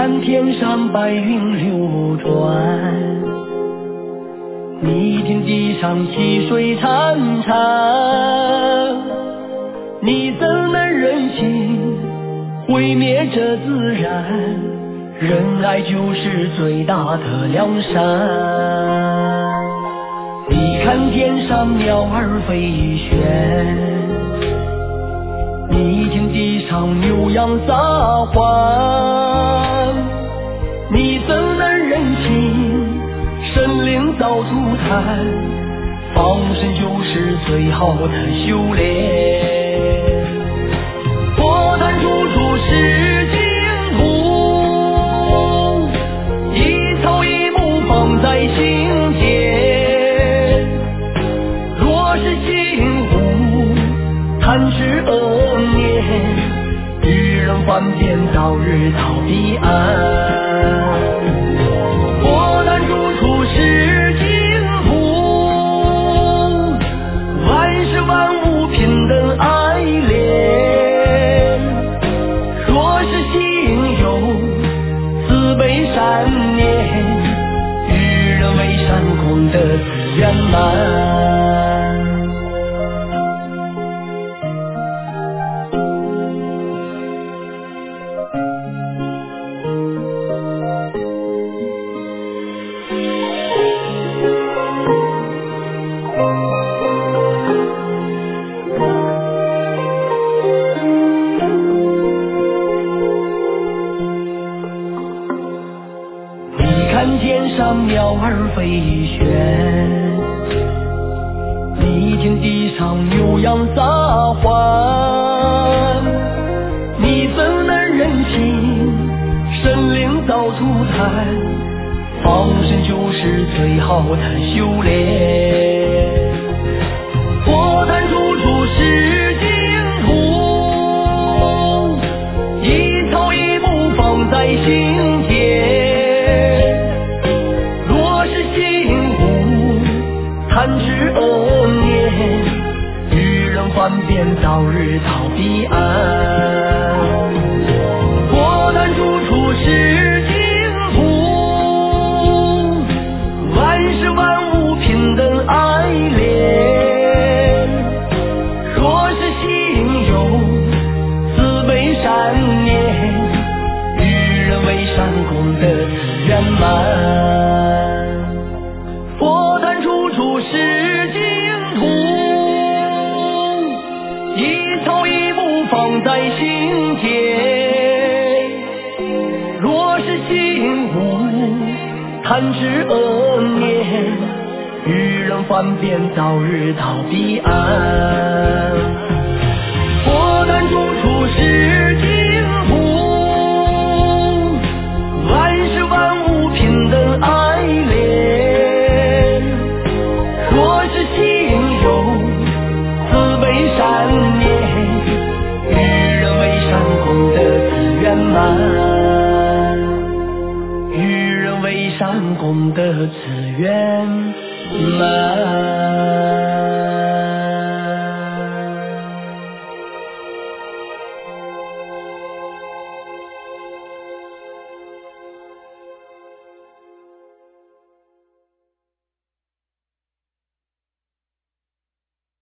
看天上白云流转，你听地上溪水潺潺，你怎能忍心毁灭这自然？仁爱就是最大的良善。你看天上鸟儿飞旋，你听地上牛羊撒欢，你怎能忍心神灵遭涂炭？放生就是最好的修炼。佛坛处处是净土，一草一木放在心间。若是心无贪吃恶念，与人翻遍早日到彼岸。佛坛处处是净土，万事万物平等爱怜。若是心有慈悲善念，与人为善功德自圆满。看天上鸟儿飞旋，你听地上牛羊撒欢，你怎能忍心神灵遭涂炭？放生就是最好的修炼。佛坛处处是净土，一草一木放在心间。贪吃恶念，与人翻遍早日到彼岸。佛坛处处是净土，万事万物平等爱怜。若是心有慈悲善念，与人为善功德自圆满。佛坛处处是净土，一草一木放在心间。若是心无贪吃恶念，与人翻遍早日到彼岸。佛坛处处是净土，万事万物平等爱怜。若是心有慈悲善念，与人为善功德自圆满。与人为善功德自圆满。